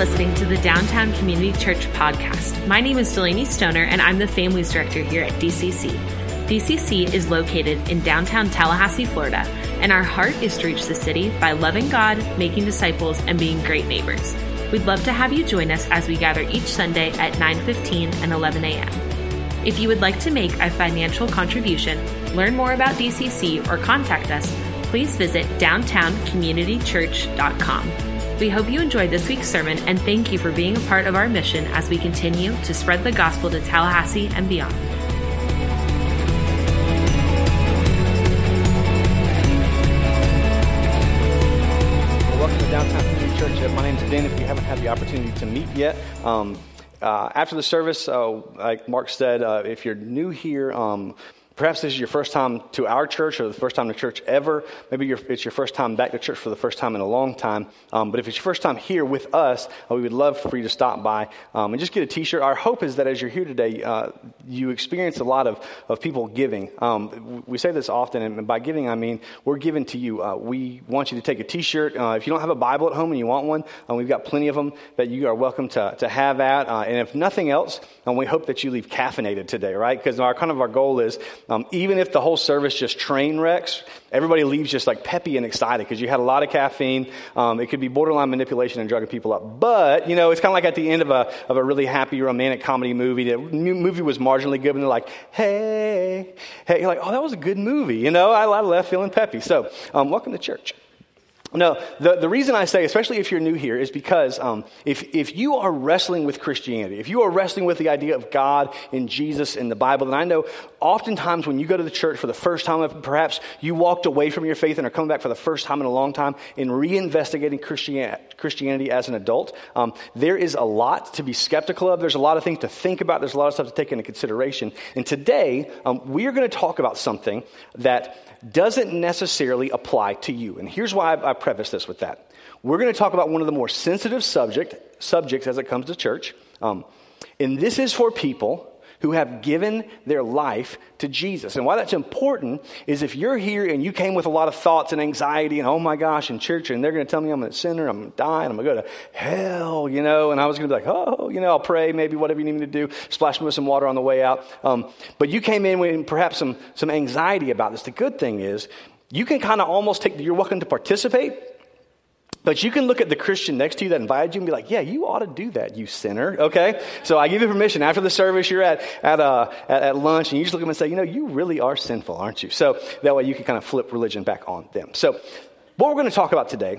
listening to the Downtown Community Church podcast. My name is Delaney Stoner, and I'm the Families Director here at DCC. DCC is located in downtown Tallahassee, Florida, and our heart is to reach the city by loving God, making disciples, and being great neighbors. We'd love to have you join us as we gather each Sunday at 9:15 and 11 a.m. If you would like to make a financial contribution, learn more about DCC, or contact us, please visit downtowncommunitychurch.com. We hope you enjoyed this week's sermon, and thank you for being a part of our mission as we continue to spread the gospel to Tallahassee and beyond. Welcome to Downtown Community Church. My name's Ben. If you haven't had the opportunity to meet yet, after the service, like Mark said, if you're new here, perhaps this is your first time to our church or the first time to church ever. Maybe it's your first time back to church for the first time in a long time. But if it's your first time here with us, we would love for you to stop by and just get a t-shirt. Our hope is that as you're here today, you experience a lot of people giving. We say this often, and by giving, I mean we're giving to you. We want you to take a t-shirt. If you don't have a Bible at home and you want one, we've got plenty of them that you are welcome to have at. And if nothing else, we hope that you leave caffeinated today, right? Because our goal is, even if the whole service just train wrecks, everybody leaves just like peppy and excited because you had a lot of caffeine. It could be borderline manipulation and drugging people up. But, it's kind of like at the end of a really happy romantic comedy movie. The movie was marginally good, and they're like, hey. You're like, oh, that was a good movie. I left feeling peppy. So, welcome to church. No, the reason I say, especially if you're new here, is because if you are wrestling with Christianity, if you are wrestling with the idea of God and Jesus and the Bible, then I know oftentimes when you go to the church for the first time, perhaps you walked away from your faith and are coming back for the first time in a long time and reinvestigating Christianity as an adult, there is a lot to be skeptical of. There's a lot of things to think about. There's a lot of stuff to take into consideration. And today, we are going to talk about something that doesn't necessarily apply to you. And here's why I preface this with that. We're going to talk about one of the more sensitive subjects as it comes to church. And this is for people who have given their life to Jesus. And why that's important is if you're here and you came with a lot of thoughts and anxiety and, oh my gosh, in church, and they're going to tell me I'm a sinner, I'm going to die, and I'm going to go to hell, and I was going to be like, I'll pray, maybe whatever you need me to do, splash me with some water on the way out. But you came in with perhaps some anxiety about this. The good thing is you can kind of almost you're welcome to participate, but you can look at the Christian next to you that invited you and be like, yeah, you ought to do that, you sinner, okay? So I give you permission. After the service, you're at lunch, and you just look at them and say, you really are sinful, aren't you? So that way you can kind of flip religion back on them. So what we're going to talk about today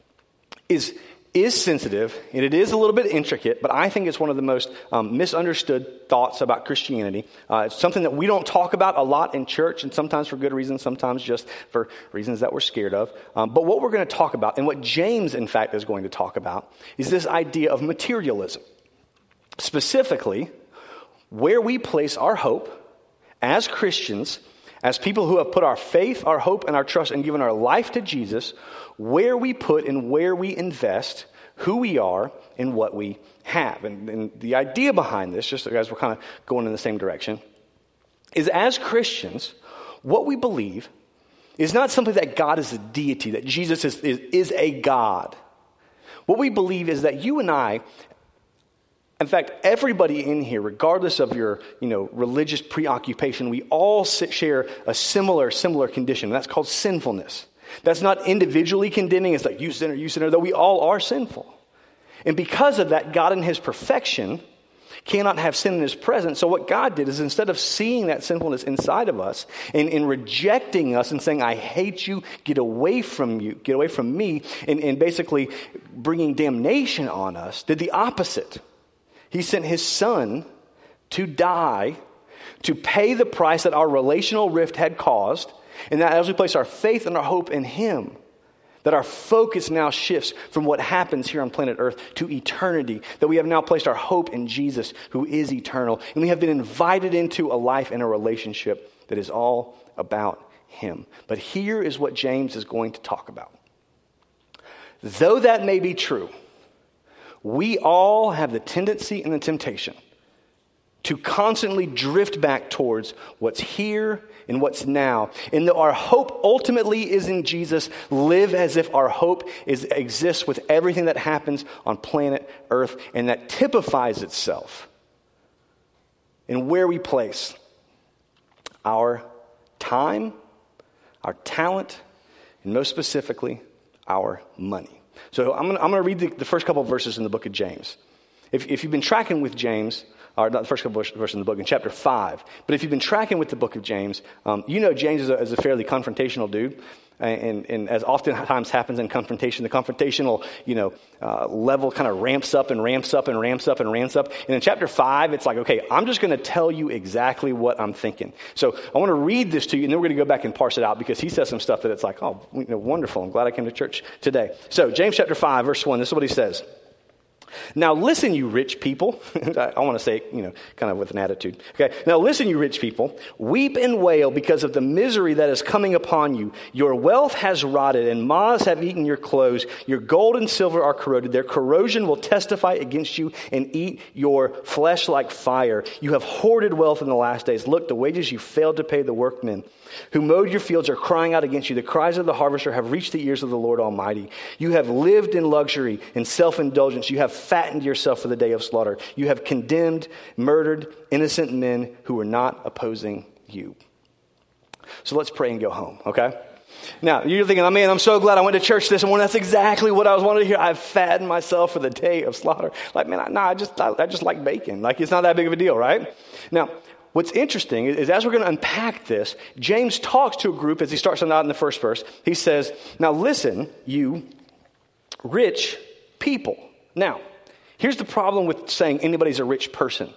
is sensitive, and it is a little bit intricate, but I think it's one of the most misunderstood thoughts about Christianity. It's something that we don't talk about a lot in church, and sometimes for good reasons, sometimes just for reasons that we're scared of. But what we're going to talk about, and what James, in fact, is going to talk about, is this idea of materialism. Specifically, where we place our hope as Christians, as people who have put our faith, our hope, and our trust and given our life to Jesus, where we put and where we invest, who we are, and what we have. And the idea behind this, just as we're kind of going in the same direction, is as Christians, what we believe is not simply that God is a deity, that Jesus is a God. What we believe is that you and I, in fact, everybody in here, regardless of your, religious preoccupation, we all share a similar condition. That's called sinfulness. That's not individually condemning. It's like, you sinner, though we all are sinful. And because of that, God in his perfection cannot have sin in his presence. So what God did is, instead of seeing that sinfulness inside of us and rejecting us and saying, I hate you, get away from me, and basically bringing damnation on us, did the opposite. He sent his son to die, to pay the price that our relational rift had caused, and that as we place our faith and our hope in him, that our focus now shifts from what happens here on planet Earth to eternity, that we have now placed our hope in Jesus, who is eternal, and we have been invited into a life and a relationship that is all about him. But here is what James is going to talk about. Though that may be true, we all have the tendency and the temptation to constantly drift back towards what's here and what's now. And though our hope ultimately is in Jesus, live as if our hope exists with everything that happens on planet Earth, and that typifies itself in where we place our time, our talent, and most specifically, our money. So I'm going to read the first couple of verses in the book of James. If you've been tracking with James, or not the first couple of verses in the book, in chapter 5, but if you've been tracking with the book of James, you know James is a fairly confrontational dude. And as oftentimes happens in confrontation, the confrontational, level kind of ramps up and ramps up and ramps up and ramps up. And in chapter 5, it's like, okay, I'm just going to tell you exactly what I'm thinking. So I want to read this to you, and then we're going to go back and parse it out, because he says some stuff that it's like, oh, wonderful. I'm glad I came to church today. So James chapter 5, verse 1, this is what he says. Now listen, you rich people. I want to say, kind of with an attitude. Okay. Now listen, you rich people. Weep and wail because of the misery that is coming upon you. Your wealth has rotted, and moths have eaten your clothes. Your gold and silver are corroded. Their corrosion will testify against you and eat your flesh like fire. You have hoarded wealth in the last days. Look, the wages you failed to pay the workmen who mowed your fields are crying out against you. The cries of the harvester have reached the ears of the Lord Almighty. You have lived in luxury and self-indulgence. You have fattened yourself for the day of slaughter. You have condemned, murdered innocent men who were not opposing you. So let's pray and go home, okay? Now, you're thinking, oh man, I'm so glad I went to church this morning. That's exactly what I was wanting to hear. I've fattened myself for the day of slaughter. Like, man, I just like bacon. Like, it's not that big of a deal, right? Now, what's interesting is as we're going to unpack this, James talks to a group as he starts out in the first verse. He says, now listen, you rich people. Now, here's the problem with saying anybody's a rich person.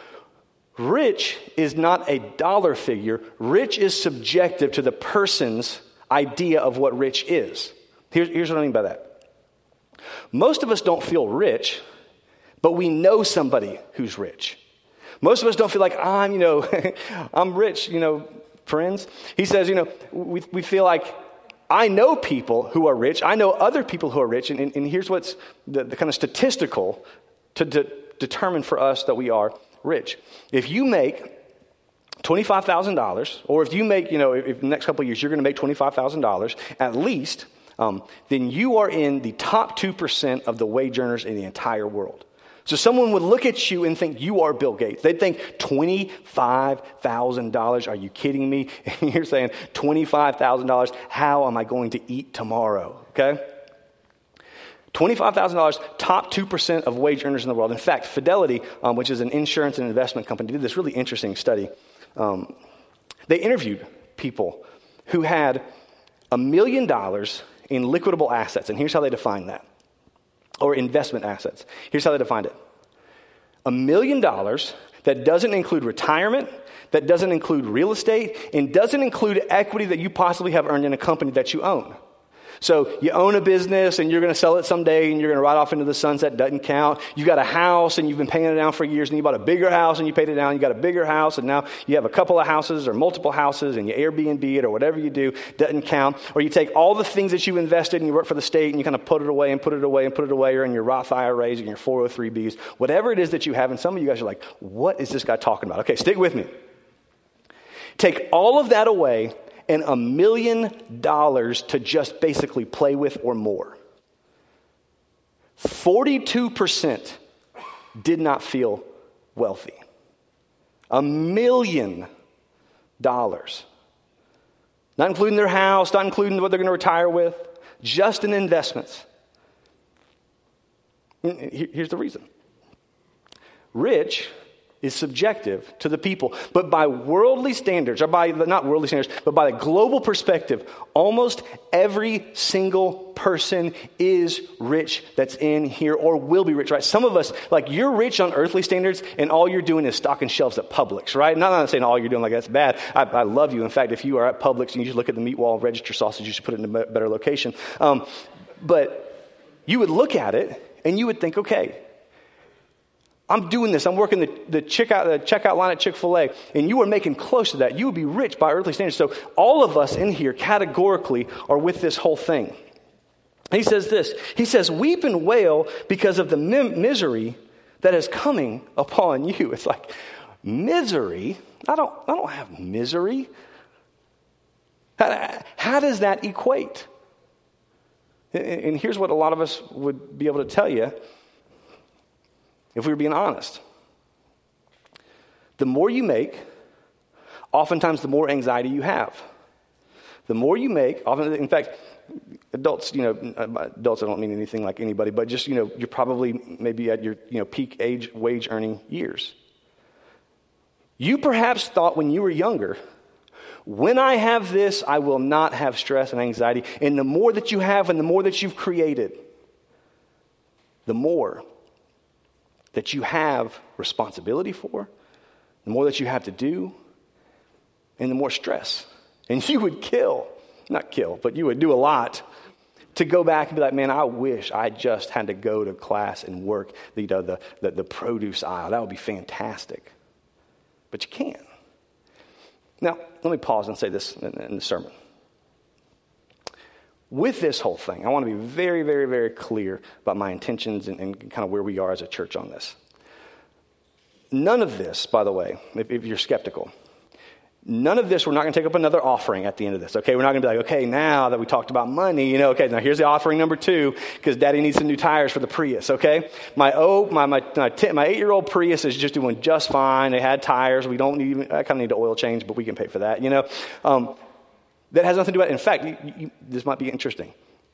Rich is not a dollar figure. Rich is subjective to the person's idea of what rich is. Here's what I mean by that. Most of us don't feel rich, but we know somebody who's rich. Most of us don't feel like I'm rich, friends. He says, we feel like I know people who are rich. I know other people who are rich. And here's what's the kind of statistical to determine for us that we are rich. If you make $25,000, or if you make, if the next couple of years you're going to make $25,000 at least, then you are in the top 2% of the wage earners in the entire world. So someone would look at you and think you are Bill Gates. They'd think $25,000. Are you kidding me? And you're saying $25,000. How am I going to eat tomorrow? Okay. $25,000, top 2% of wage earners in the world. In fact, Fidelity, which is an insurance and investment company, did this really interesting study. They interviewed people who had $1 million in liquidable assets. And here's how they defined that. Or investment assets. Here's how they defined it. $1 million that doesn't include retirement, that doesn't include real estate, and doesn't include equity that you possibly have earned in a company that you own. So you own a business and you're going to sell it someday and you're going to ride off into the sunset, doesn't count. You got a house and you've been paying it down for years, and you bought a bigger house and you paid it down. You got a bigger house and now you have a couple of houses or multiple houses and you Airbnb it or whatever you do, doesn't count. Or you take all the things that you invested and you work for the state and you kind of put it away and put it away and put it away, or in your Roth IRAs and your 403Bs, whatever it is that you have. And some of you guys are like, what is this guy talking about? Okay, stick with me. Take all of that away and $1 million to just basically play with or more. 42% did not feel wealthy. $1 million. Not including their house, not including what they're going to retire with, just in investments. Here's the reason. Rich is subjective to the people. But by worldly standards, or by, not worldly standards, but by the global perspective, almost every single person is rich that's in here or will be rich, right? Some of us, like, you're rich on earthly standards and all you're doing is stocking shelves at Publix, right? Not saying all you're doing like that's bad. I love you. In fact, if you are at Publix and you just look at the meat wall register sausage, you should put it in a better location. But you would look at it and you would think, okay, I'm doing this. I'm working the checkout line at Chick-fil-A, and you are making close to that. You would be rich by earthly standards. So all of us in here categorically are with this whole thing. He says this. He says, weep and wail because of the misery that is coming upon you. It's like, Misery? I don't have misery. How does that equate? And here's what a lot of us would be able to tell you if we were being honest. The more you make, oftentimes the more anxiety you have. The more you make, often, in fact, adults, adults, I don't mean anything like anybody, but just, you're probably maybe at your, peak wage earning years. You perhaps thought when you were younger, when I have this, I will not have stress and anxiety. And the more that you have and the more that you've created, the more that you have responsibility for, the more that you have to do, and the more stress. And you would but you would do a lot to go back and be like, man, I wish I just had to go to class and work the produce aisle. That would be fantastic. But you can't. Now, let me pause and say this in the sermon. With this whole thing, I want to be very, very, very clear about my intentions and kind of where we are as a church on this. None of this, by the way, if you're skeptical, none of this, we're not going to take up another offering at the end of this, okay? We're not going to be like, okay, now that we talked about money, okay, now here's the offering number 2 because Daddy needs some new tires for the Prius, okay? My 8-year-old Prius is just doing just fine. They had tires. I kind of need an oil change, but we can pay for that, That has nothing to do with it. In fact, this might be interesting.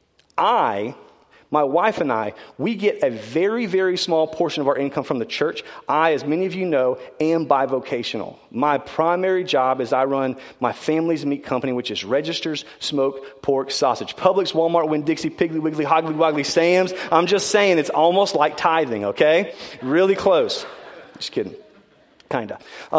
My wife and I, we get a very, very small portion of our income from the church. I, as many of you know, am bivocational. My primary job is I run my family's meat company, which is Registers Smoked Pork Sausage. Publix, Walmart, Winn-Dixie, Piggly Wiggly, Hoggly Woggly, Sam's. I'm just saying it's almost like tithing, okay? Really close. Just kidding. Kinda.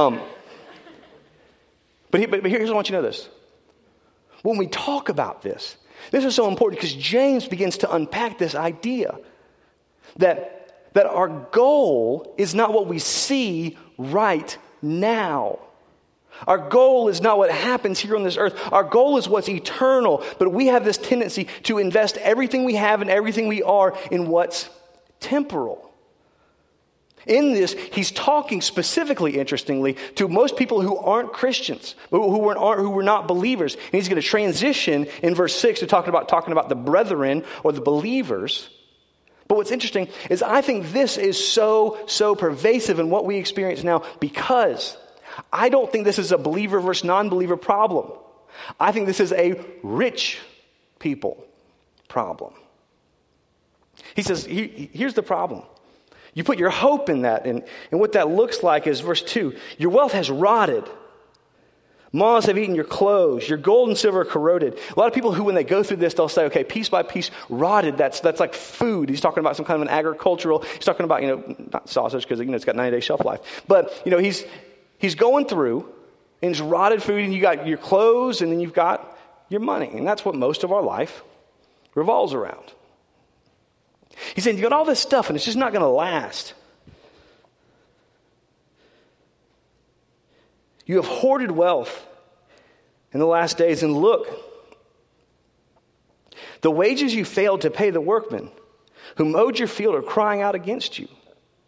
But here's what I want you to know this. When we talk about this is so important because James begins to unpack this idea that our goal is not what we see right now. Our goal is not what happens here on this earth. Our goal is what's eternal. But we have this tendency to invest everything we have and everything we are in what's temporal. In this, he's talking specifically, interestingly, to most people who aren't Christians, who were not believers. And he's going to transition in verse 6 to talking about the brethren or the believers. But what's interesting is I think this is so pervasive in what we experience now because I don't think this is a believer versus non-believer problem. I think this is a rich people problem. He says, here's the problem. You put your hope in that, and what that looks like is verse 2. Your wealth has rotted. Moths have eaten your clothes. Your gold and silver are corroded. A lot of people who, when they go through this, they'll say, okay, piece by piece, rotted. That's like food. He's talking about some kind of an agricultural. He's talking about, not sausage because, it's got 90-day shelf life. But, he's going through, and it's rotted food, and you got your clothes, and then you've got your money. And that's what most of our life revolves around. He's saying, you got all this stuff, and it's just not going to last. You have hoarded wealth in the last days, and look, the wages you failed to pay the workmen who mowed your field are crying out against you.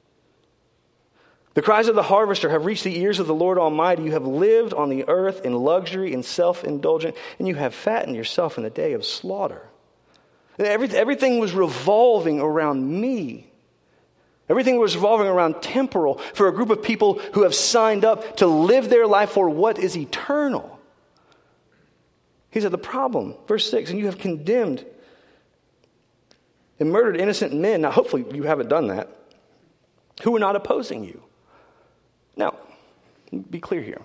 The cries of the harvester have reached the ears of the Lord Almighty. You have lived on the earth in luxury and self-indulgent, and you have fattened yourself in the day of slaughter. Everything was revolving around me. Everything was revolving around temporal for a group of people who have signed up to live their life for what is eternal. He said the problem, verse 6, and you have condemned and murdered innocent men. Now, hopefully you haven't done that. Who are not opposing you. Now, be clear here.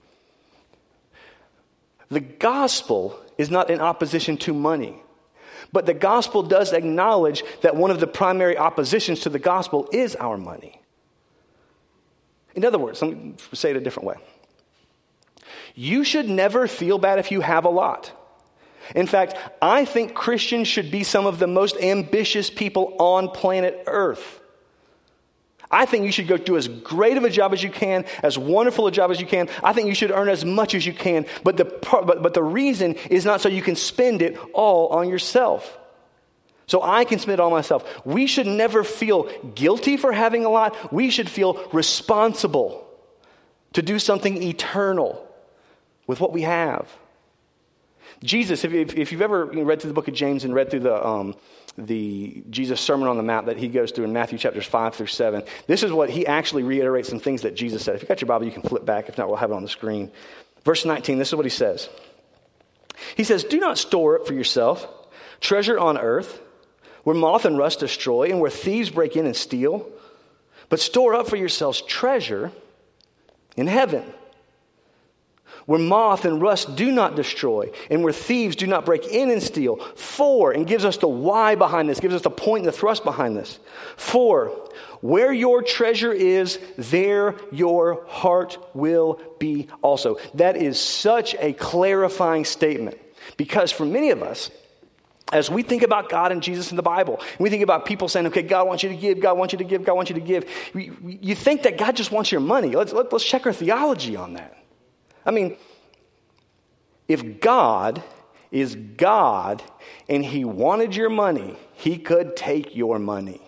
The gospel is not in opposition to money. But the gospel does acknowledge that one of the primary oppositions to the gospel is our money. In other words, let me say it a different way. You should never feel bad if you have a lot. In fact, I think Christians should be some of the most ambitious people on planet Earth. I think you should go do as great of a job as you can, as wonderful a job as you can. I think you should earn as much as you can. But the reason is not so you can spend it all on yourself. So I can spend it all myself. We should never feel guilty for having a lot. We should feel responsible to do something eternal with what we have. Jesus, if you've ever read through the book of James and read through the Jesus Sermon on the Mount that he goes through in Matthew chapters 5 through 7, this is what he actually reiterates some things that Jesus said. If you got your Bible, you can flip back. If not, we'll have it on the screen. Verse 19, this is what he says. He says, "Do not store up for yourself treasure on earth, where moth and rust destroy, and where thieves break in and steal. But store up for yourselves treasure in heaven, where moth and rust do not destroy, and where thieves do not break in and steal. For," and gives us the why behind this, gives us the point and the thrust behind this. "For where your treasure is, there your heart will be also." That is such a clarifying statement, because for many of us, as we think about God and Jesus in the Bible, and we think about people saying, okay, God wants you to give, God wants you to give, God wants you to give. You think that God just wants your money. Let's check our theology on that. I mean, if God is God and he wanted your money, he could take your money.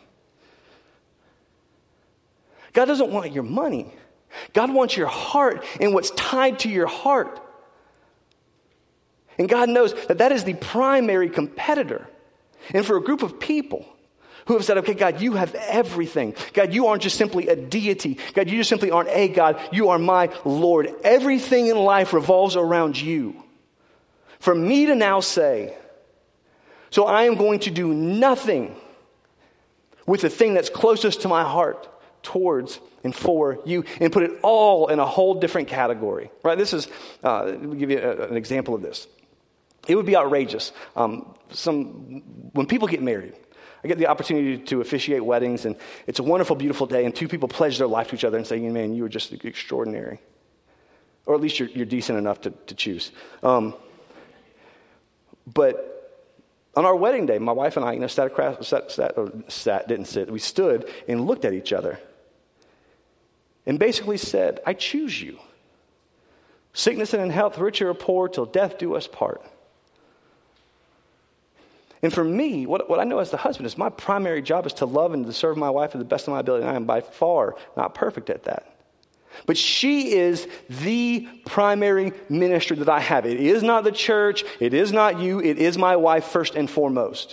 God doesn't want your money. God wants your heart and what's tied to your heart. And God knows that that is the primary competitor. And for a group of people who have said, okay, God, you have everything. God, you aren't just simply a deity. God, you just simply aren't a God. You are my Lord. Everything in life revolves around you. For me to now say, so I am going to do nothing with the thing that's closest to my heart towards and for you, and put it all in a whole different category. Right? This is, let me give you an example of this. It would be outrageous. When people get married, I get the opportunity to officiate weddings, and it's a wonderful, beautiful day, and two people pledge their life to each other and say, man, you were just extraordinary. Or at least you're decent enough to choose. But on our wedding day, my wife and I, we stood and looked at each other and basically said, I choose you. Sickness and in health, rich or poor, till death do us part. And for me, what I know as the husband is my primary job is to love and to serve my wife to the best of my ability. And I am by far not perfect at that. But she is the primary ministry that I have. It is not the church. It is not you. It is my wife first and foremost.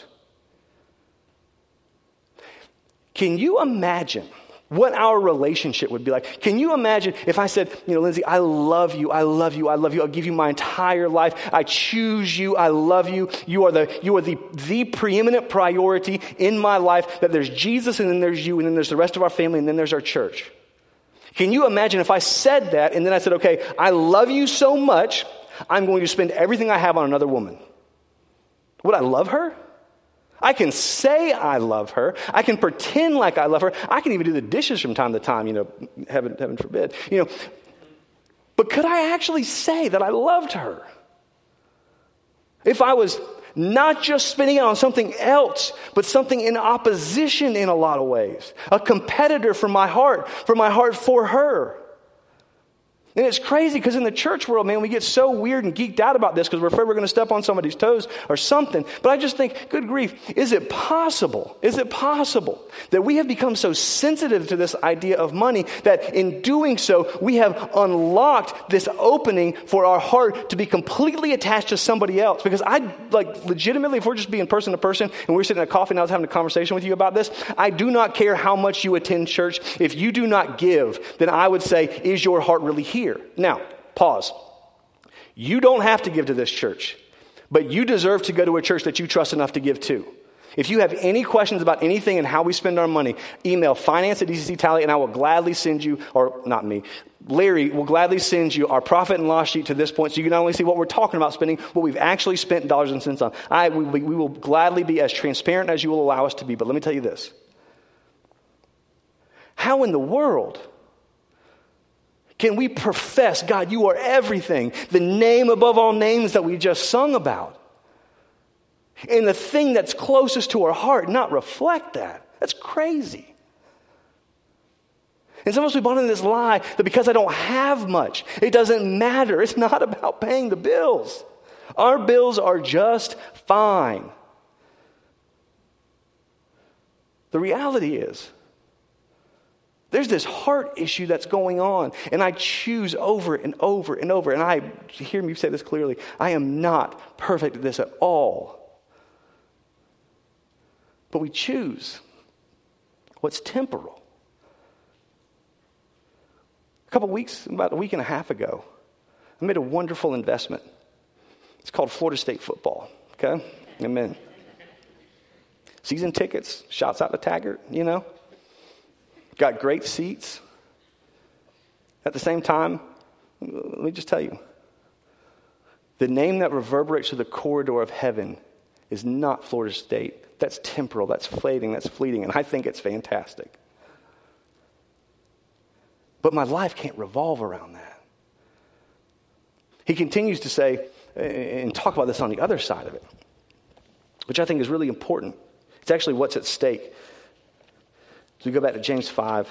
Can you imagine what our relationship would be like? Can you imagine if I said, Lindsay, I love you, I love you, I love you. I'll give you my entire life. I choose you. I love you. You are the preeminent priority in my life. That there's Jesus, and then there's you, and then there's the rest of our family, and then there's our church. Can you imagine if I said that, and then I said, okay, I love you so much, I'm going to spend everything I have on another woman? Would I love her? I can say I love her. I can pretend like I love her. I can even do the dishes from time to time, heaven forbid. But could I actually say that I loved her? If I was not just spending it on something else, but something in opposition in a lot of ways. A competitor for my heart for her. And it's crazy because in the church world, man, we get so weird and geeked out about this because we're afraid we're going to step on somebody's toes or something. But I just think, good grief, is it possible that we have become so sensitive to this idea of money that in doing so, we have unlocked this opening for our heart to be completely attached to somebody else? Because legitimately, if we're just being person to person and we're sitting at a coffee and I was having a conversation with you about this, I do not care how much you attend church. If you do not give, then I would say, is your heart really here? Now, pause. You don't have to give to this church, but you deserve to go to a church that you trust enough to give to. If you have any questions about anything and how we spend our money, email finance@DCC-Tally, and I will gladly send you, or not me, Larry will gladly send you our profit and loss sheet to this point so you can not only see what we're talking about spending, what we've actually spent dollars and cents on. We will gladly be as transparent as you will allow us to be, but let me tell you this. How in the world can we profess, God, you are everything, the name above all names that we just sung about, and the thing that's closest to our heart not reflect that? That's crazy. And some of us, we bought into this lie that because I don't have much, it doesn't matter. It's not about paying the bills. Our bills are just fine. The reality is There's this heart issue that's going on, and I choose over and over and over, and I hear me say this clearly, I am not perfect at this at all. But we choose what's temporal. About a week and a half ago, I made a wonderful investment. It's called Florida State football, okay? Amen. Season tickets, shouts out to Taggart, Got great seats. At the same time, let me just tell you, the name that reverberates through the corridor of heaven is not Florida State. That's temporal, that's fleeting, and I think it's fantastic. But my life can't revolve around that. He continues to say, and talk about this on the other side of it, which I think is really important. It's actually what's at stake. So we go back to James 5.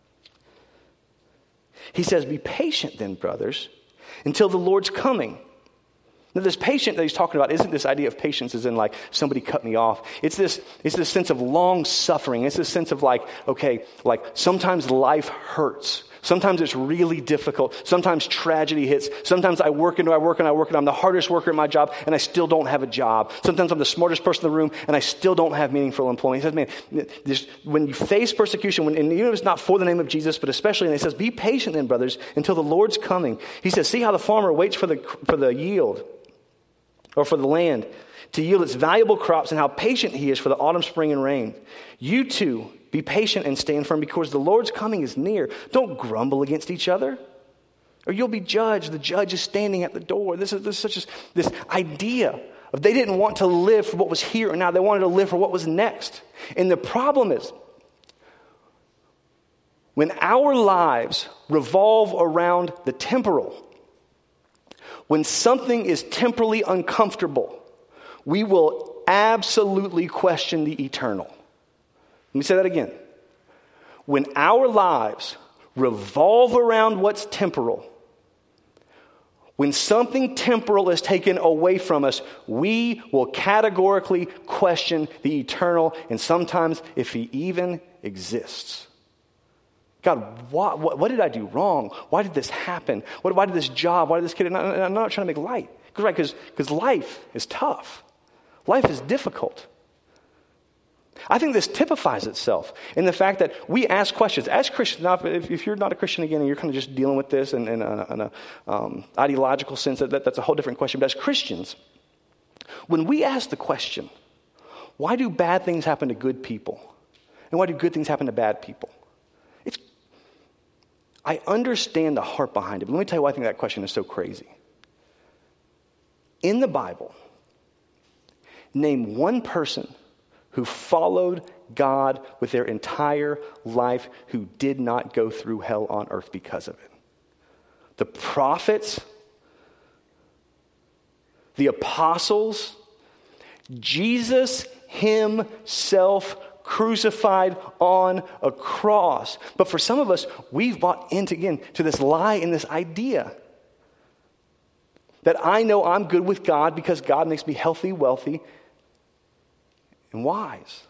He says, be patient then, brothers, until the Lord's coming. Now, this patient that he's talking about isn't this idea of patience as in like somebody cut me off. It's this sense of long suffering. It's this sense of like sometimes life hurts. Sometimes it's really difficult. Sometimes tragedy hits. Sometimes I work and I'm the hardest worker at my job and I still don't have a job. Sometimes I'm the smartest person in the room and I still don't have meaningful employment. He says, man, when you face persecution, and even if it's not for the name of Jesus, but especially, and he says, be patient then, brothers, until the Lord's coming. He says, see how the farmer waits for the yield, or for the land to yield its valuable crops, and how patient he is for the autumn, spring, and rain. You too, be patient and stand firm, because the Lord's coming is near. Don't grumble against each other, or you'll be judged. The judge is standing at the door. This idea of they didn't want to live for what was here and now. They wanted to live for what was next. And the problem is, when our lives revolve around the temporal, when something is temporally uncomfortable, we will absolutely question the eternal. Let me say that again. When our lives revolve around what's temporal, when something temporal is taken away from us, we will categorically question the eternal, and sometimes if he even exists. God, what did I do wrong? Why did this happen? Why did this job? Why did this kid? And I'm not trying to make light. Because life is tough. Life is difficult. I think this typifies itself in the fact that we ask questions. As Christians, now if you're not a Christian again and you're kind of just dealing with this in an ideological sense, that's a whole different question. But as Christians, when we ask the question, why do bad things happen to good people? And why do good things happen to bad people? I understand the heart behind it, but let me tell you why I think that question is so crazy. In the Bible, name one person who followed God with their entire life who did not go through hell on earth because of it. The prophets, the apostles, Jesus himself crucified on a cross. But for some of us, we've bought into this lie and this idea that I know I'm good with God because God makes me healthy, wealthy, and wise.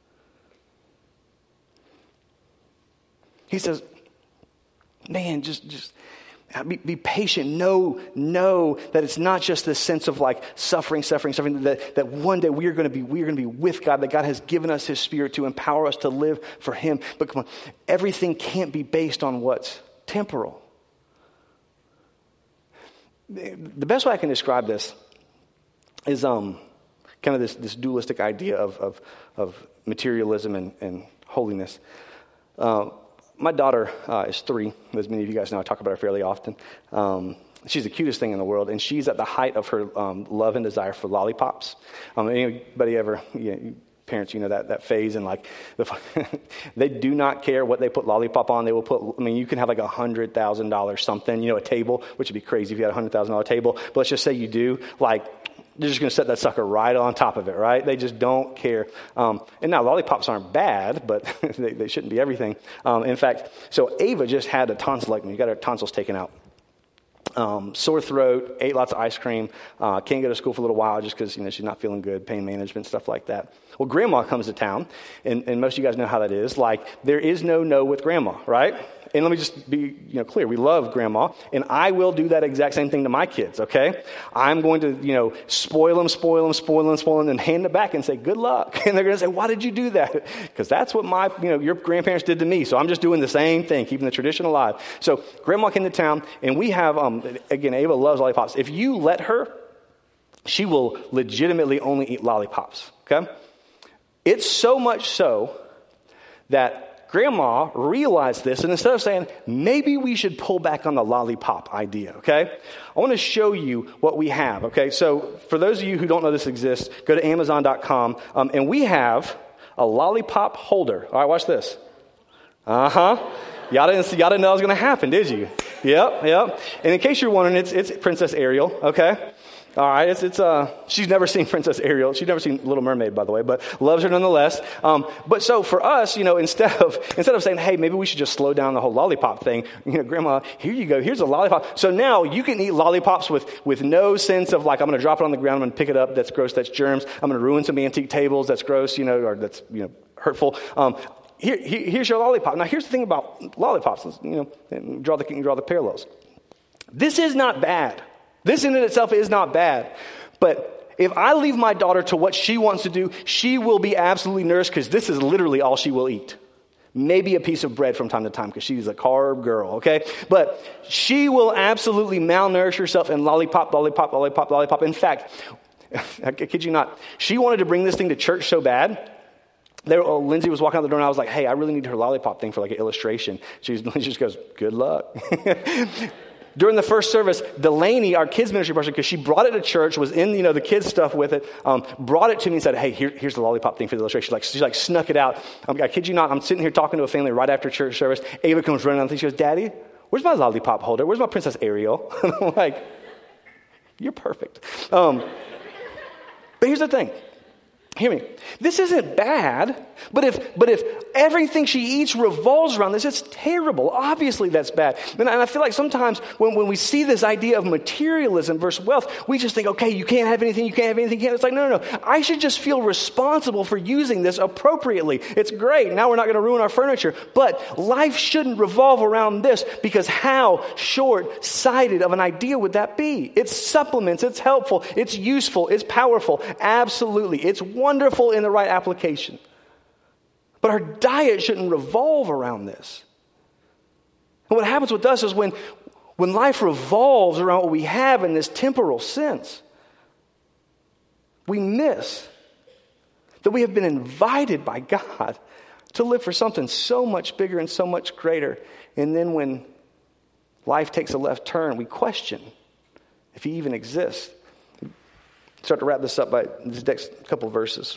He says, man, just be patient. Know that it's not just this sense of like suffering, that one day we are going to be with God, that God has given us his Spirit to empower us to live for him. But come on, everything can't be based on what's temporal. The best way I can describe this is kind of this dualistic idea of materialism and holiness. My daughter is 3, as many of you guys know. I talk about her fairly often. She's the cutest thing in the world, and she's at the height of her love and desire for lollipops. Anybody ever, parents, that phase, and like, they do not care what they put lollipop on. They will put, you can have like $100,000 something, a table, which would be crazy if you had a $100,000 table. But let's just say you do, they're just going to set that sucker right on top of it, right? They just don't care. And now lollipops aren't bad, but they shouldn't be everything. In fact, so Ava just had a tonsillectomy. Got her tonsils taken out. sore throat, ate lots of ice cream, can't go to school for a little while just because, she's not feeling good, pain management, stuff like that. Well, grandma comes to town, and most of you guys know how that is. Like, there is no with grandma, right? And let me just be clear. We love grandma, and I will do that exact same thing to my kids, okay? I'm going to, spoil them, and hand it back and say, good luck. And they're going to say, why did you do that? Because that's what your grandparents did to me, so I'm just doing the same thing, keeping the tradition alive. So grandma came to town, and we have, again, Ava loves lollipops. If you let her, she will legitimately only eat lollipops, okay? It's so much so that Grandma realized this, and instead of saying, maybe we should pull back on the lollipop idea, okay? I want to show you what we have, okay? So for those of you who don't know this exists, go to Amazon.com, and we have a lollipop holder. All right, watch this. Y'all didn't know that was going to happen, did you? Yep. And in case you're wondering, it's Princess Ariel, okay? All right, she's never seen Princess Ariel. She's never seen Little Mermaid, by the way, but loves her nonetheless. But so for us, instead of saying, hey, maybe we should just slow down the whole lollipop thing, Grandma, here you go, here's a lollipop. So now you can eat lollipops with no sense of like, I'm going to drop it on the ground, I'm going to pick it up, that's gross, that's germs. I'm going to ruin some antique tables, that's gross, or that's, hurtful. Here's your lollipop. Now, here's the thing about lollipops, draw the parallels. This is not bad. This in and itself is not bad. But if I leave my daughter to what she wants to do, she will be absolutely nourished because this is literally all she will eat. Maybe a piece of bread from time to time because she's a carb girl, okay? But she will absolutely malnourish herself and lollipop. In fact, I kid you not, she wanted to bring this thing to church so bad. Lindsay was walking out the door and I was like, hey, I really need her lollipop thing for like an illustration. She just goes, good luck. During the first service, Delaney, our kids ministry person, because she brought it to church, was in the kids stuff with it, brought it to me and said, hey, here's the lollipop thing for the illustration. She snuck it out. I kid you not, I'm sitting here talking to a family right after church service. Ava comes running out and she goes, Daddy, where's my lollipop holder? Where's my Princess Ariel? And I'm like, you're perfect. But here's the thing. Hear me. This isn't bad, but if everything she eats revolves around this, it's terrible. Obviously, that's bad. And I feel like sometimes when we see this idea of materialism versus wealth, we just think, okay, you can't have anything, you can't have anything. It's like, no. I should just feel responsible for using this appropriately. It's great. Now we're not going to ruin our furniture. But life shouldn't revolve around this because how short-sighted of an idea would that be? It's supplements. It's helpful. It's useful. It's powerful. Absolutely. It's wonderful in the right application. But our diet shouldn't revolve around this. And what happens with us is when life revolves around what we have in this temporal sense, we miss that we have been invited by God to live for something so much bigger and so much greater. And then when life takes a left turn, we question if he even exists. Start to wrap this up by these next couple of verses.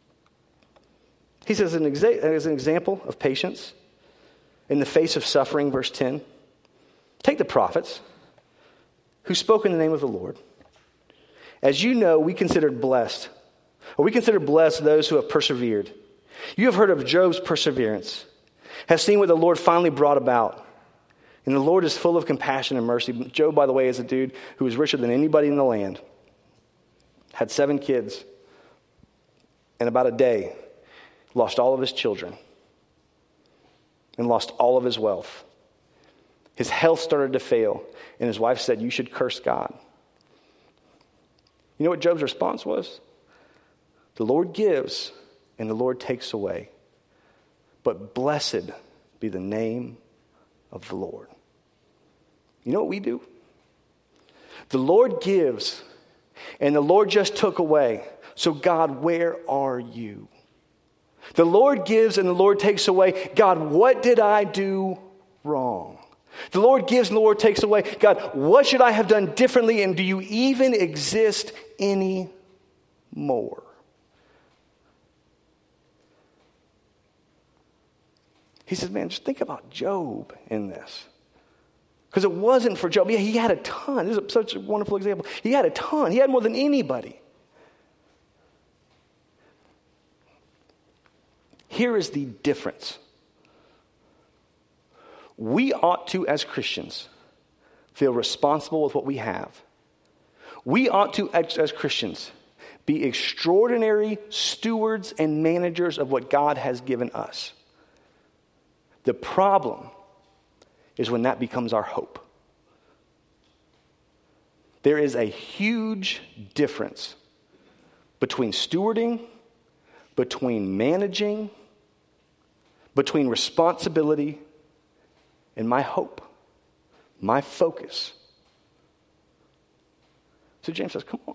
He says, as an example of patience in the face of suffering, verse 10, take the prophets who spoke in the name of the Lord. As you know, we consider blessed those who have persevered. You have heard of Job's perseverance, have seen what the Lord finally brought about. And the Lord is full of compassion and mercy. Job, by the way, is a dude who is richer than anybody in the land. Had 7 kids. In about a day, lost all of his children. And lost all of his wealth. His health started to fail. And his wife said, you should curse God. You know what Job's response was? The Lord gives and the Lord takes away. But blessed be the name of the Lord. You know what we do? The Lord gives and the Lord just took away. So God, where are you? The Lord gives and the Lord takes away. God, what did I do wrong? The Lord gives and the Lord takes away. God, what should I have done differently? And do you even exist anymore? He says, man, just think about Job in this. Because it wasn't for Job. Yeah, he had a ton. This is such a wonderful example. He had a ton. He had more than anybody. Here is the difference. We ought to, as Christians, feel responsible with what we have. We ought to, as Christians, be extraordinary stewards and managers of what God has given us. The problem is when that becomes our hope. There is a huge difference between stewarding, between managing, between responsibility, and my hope, my focus. So James says, come on.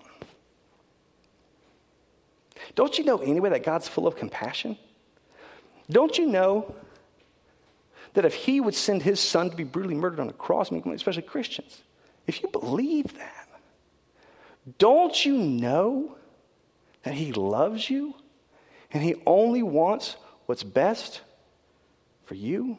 Don't you know anyway that God's full of compassion? Don't you know that if he would send his son to be brutally murdered on a cross, especially Christians, if you believe that, don't you know that he loves you and he only wants what's best for you?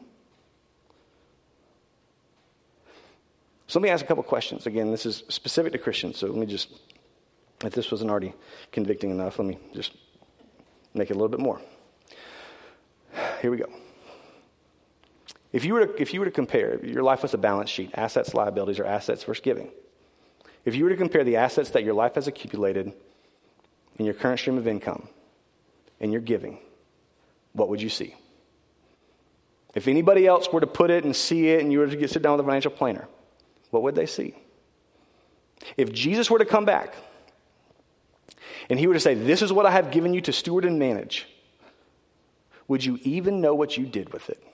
So let me ask a couple questions. Again, this is specific to Christians, so let me just, if this wasn't already convicting enough, let me just make it a little bit more. Here we go. If you were to compare, your life was a balance sheet, assets, liabilities, or assets versus giving. If you were to compare the assets that your life has accumulated in your current stream of income and your giving, what would you see? If anybody else were to put it and see it and you were to sit down with a financial planner, what would they see? If Jesus were to come back and he were to say, this is what I have given you to steward and manage, would you even know what you did with it?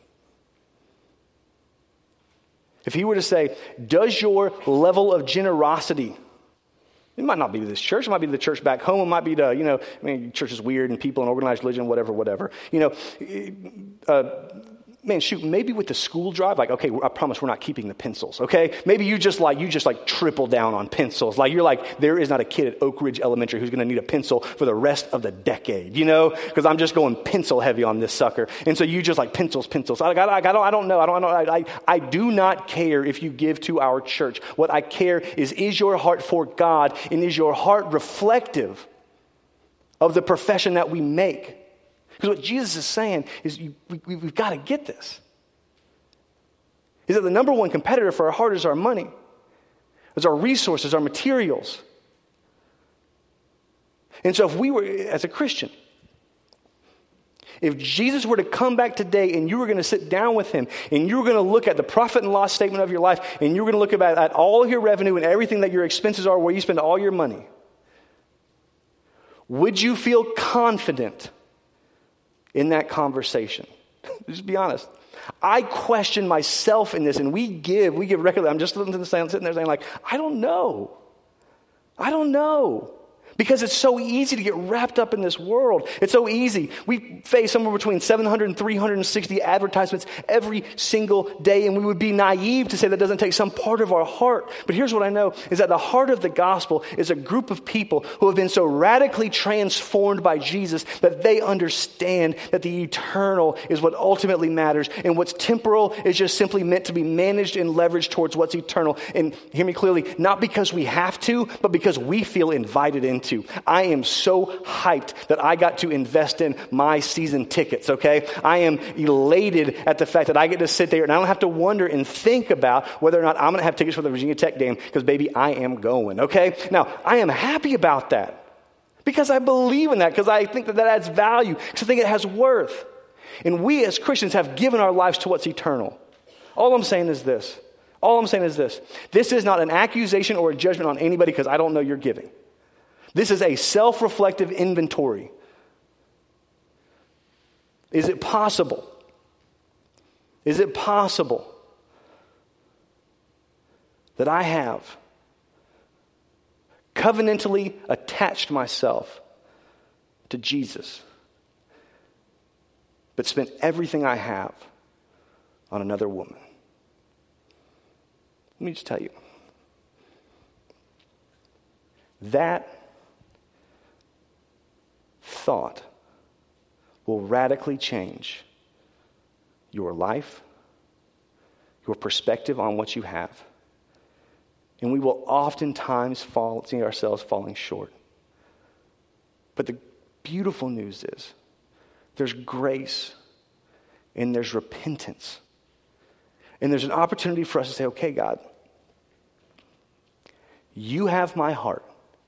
If he were to say, does your level of generosity, it might not be to this church, it might be to the church back home, it might be to, church is weird and people and organized religion, whatever. Maybe with the school drive, like, okay, I promise we're not keeping the pencils, okay? Maybe you just triple down on pencils. Like, you're like, there is not a kid at Oak Ridge Elementary who's going to need a pencil for the rest of the decade, because I'm just going pencil heavy on this sucker. And so you just like pencils. I don't know. I do not care if you give to our church. What I care is your heart for God, and is your heart reflective of the profession that we make? Because what Jesus is saying is we've got to get this. Is that the number one competitor for our heart is our money, is our resources, our materials. And so if we were, as a Christian, if Jesus were to come back today and you were going to sit down with him and you were going to look at the profit and loss statement of your life and you were going to look at all of your revenue and everything that your expenses are, where you spend all your money, would you feel confident in that conversation? Just be honest. I question myself in this, and we give regularly. I'm just sitting there saying like, I don't know. Because it's so easy to get wrapped up in this world. It's so easy. We face somewhere between 700 and 360 advertisements every single day, and we would be naive to say that doesn't take some part of our heart. But here's what I know, is that the heart of the gospel is a group of people who have been so radically transformed by Jesus that they understand that the eternal is what ultimately matters, and what's temporal is just simply meant to be managed and leveraged towards what's eternal. And hear me clearly, not because we have to, but because we feel invited into. I am so hyped that I got to invest in my season tickets, okay? I am elated at the fact that I get to sit there and I don't have to wonder and think about whether or not I'm going to have tickets for the Virginia Tech game, because baby, I am going, okay? Now, I am happy about that because I believe in that, because I think that adds value, because I think it has worth. And we as Christians have given our lives to what's eternal. All I'm saying is this. This is not an accusation or a judgment on anybody because I don't know you're giving. This is a self-reflective inventory. Is it possible? That I have covenantally attached myself to Jesus, but spent everything I have on another woman? Let me just tell you. That thought will radically change your life, your perspective on what you have. And we will oftentimes see ourselves falling short. But the beautiful news is there's grace and there's repentance. And there's an opportunity for us to say, okay, God, you have my heart.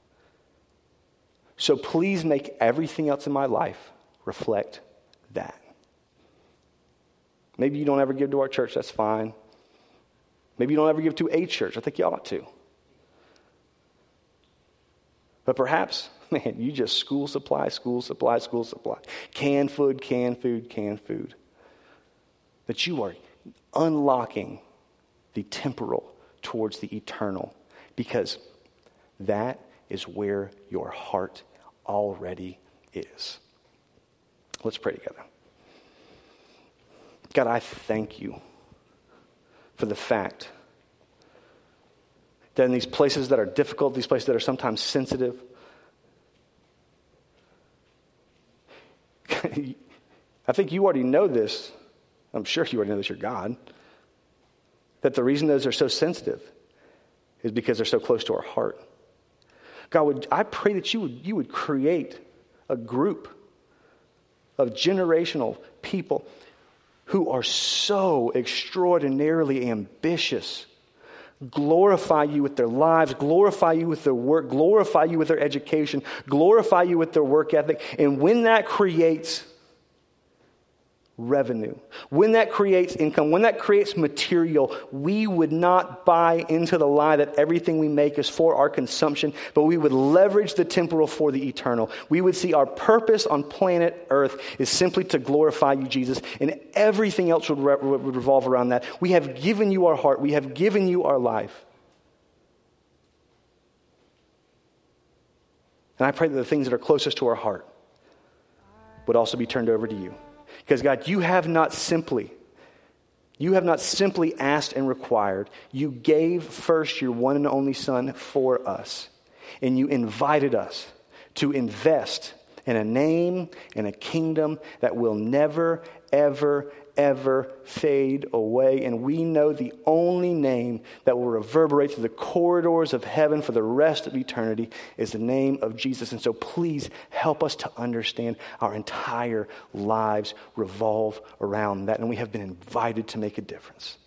So please make everything else in my life reflect that. Maybe you don't ever give to our church, that's fine. Maybe you don't ever give to a church, I think you ought to. But perhaps, man, you just school supply. Canned food. That you are unlocking the temporal towards the eternal, because that is where your heart already is. Let's pray together. God, I thank you for the fact that in these places that are difficult, these places that are sometimes sensitive, I think you already know this. I'm sure you already know this, you're God. That the reason those are so sensitive is because they're so close to our heart. God, I pray that you would create a group of generational people who are so extraordinarily ambitious, glorify you with their lives, glorify you with their work, glorify you with their education, glorify you with their work ethic. And when that creates revenue, when that creates income, when that creates material, we would not buy into the lie that everything we make is for our consumption, but we would leverage the temporal for the eternal. We would see our purpose on planet Earth is simply to glorify you, Jesus, and everything else would revolve around that. We have given you our heart. We have given you our life. And I pray that the things that are closest to our heart would also be turned over to you. Because God, you have not simply asked and required. You gave first your one and only Son for us. And you invited us to invest in a name and a kingdom that will never, ever, ever fade away. And we know the only name that will reverberate through the corridors of heaven for the rest of eternity is the name of Jesus. And so please help us to understand our entire lives revolve around that. And we have been invited to make a difference.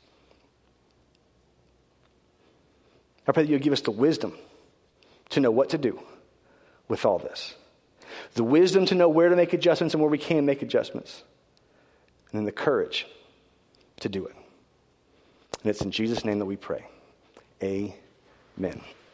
I pray that you'll give us the wisdom to know what to do with all this. The wisdom to know where to make adjustments and where we can make adjustments. And then the courage to do it. And it's in Jesus' name that we pray. Amen.